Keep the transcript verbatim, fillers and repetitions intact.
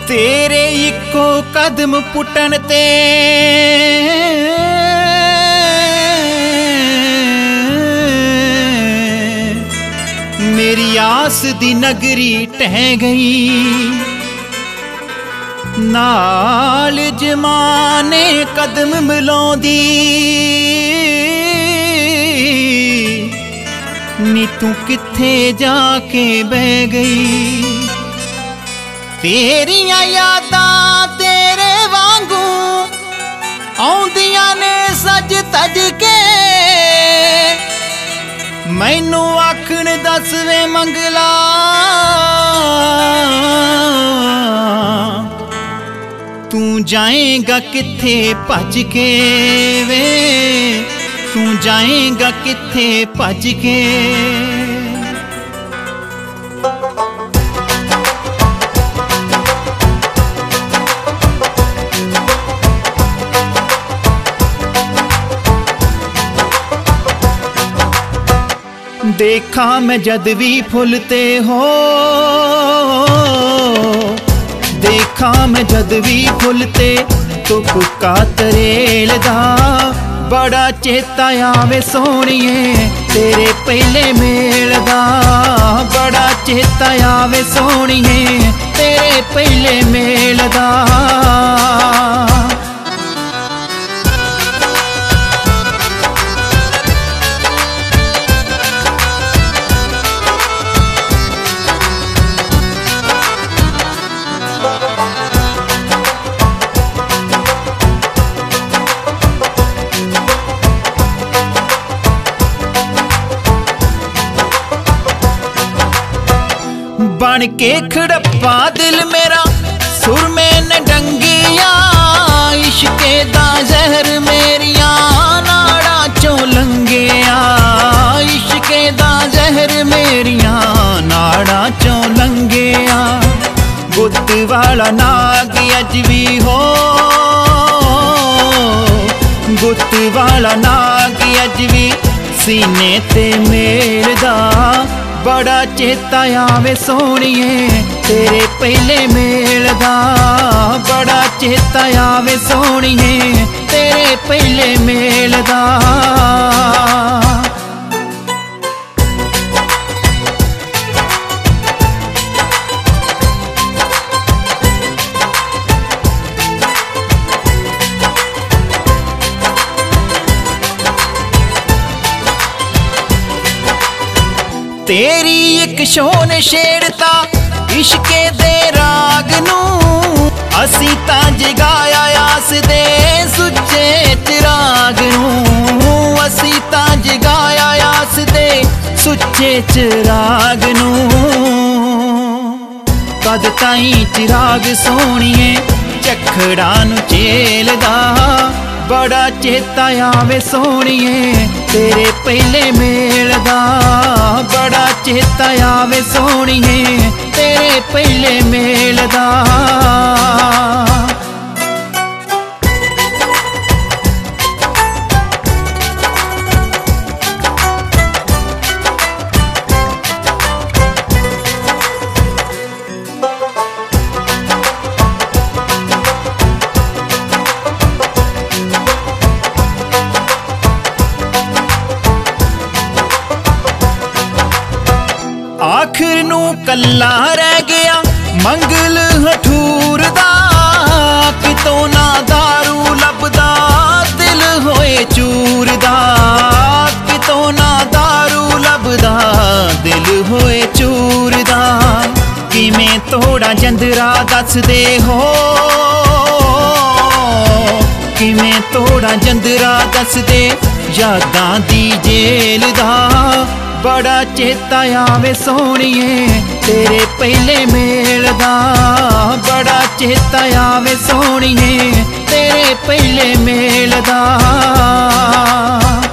तेरे इको कदम पुटन ते मेरी आस दी नगरी टह गई। नाल जमाने कदम मिलाउंदी नी तू किथे जाके बह गई। तेरियां यादां तेरे वांगू आउंदियां ने सज तज के मैनू आखण दस वे मंगला तू जाएगा किथे भज के वे, तू जाएगा किथे भज के। देखा मैं जद भी फुलते हो, देखा मैं जद भी फुलते तुपका तरेल दा बड़ा चेता आवे सोहणिए तेरे पहले मेल दा। बड़ा चेता आवे सोहणिए तेरे पहले मेल दा। बन के खड़प्पा दिल मेरा सुर में न डंगिया, इश्के दा जहर मेरिया नाड़ा चों लंघिया। इश्के दा जहर मेरिया नाड़ा चों लंघिया। गुत्त वाला नाग अज भी हो, गुत्त वाला नाग अज भी सीने ते मेलदा। बड़ा चेता आवे सोहणिए तेरे पहले मेल दा। बड़ा चेता आवे सोहणिए तेरे पहले मेल दा। तेरी एक शोन छेड़ता इश्के दे राग नू, असी तां जगाया आस दे सुच्चे चिराग नू। असी तां जगाया आस दे सुच्चे चिराग नू। कद ताईं चिराग सोहणिए झखड़ां नू झेलदा। बड़ा चेता आवे सोहणिए तेरे पहले मेल दा। बड़ा चेता आवे सोहणिए तेरे पहले मेल दा। आखिर नू कल्ला रह गया मंगल हठूर दा। कितों ना दारू लभदा दिल होए चूर दा। कितों ना दारू लभदा दिल होए चूर दा। किवें तोड़ा जंदरा दस दे हो, किवें तोड़ा जंदरा दस दे यादां दी जेल दा। बड़ा चेता आवे सोहणिए तेरे पहले मेल दा। बड़ा चेता आवे सोहणिए तेरे पहले मेल दा।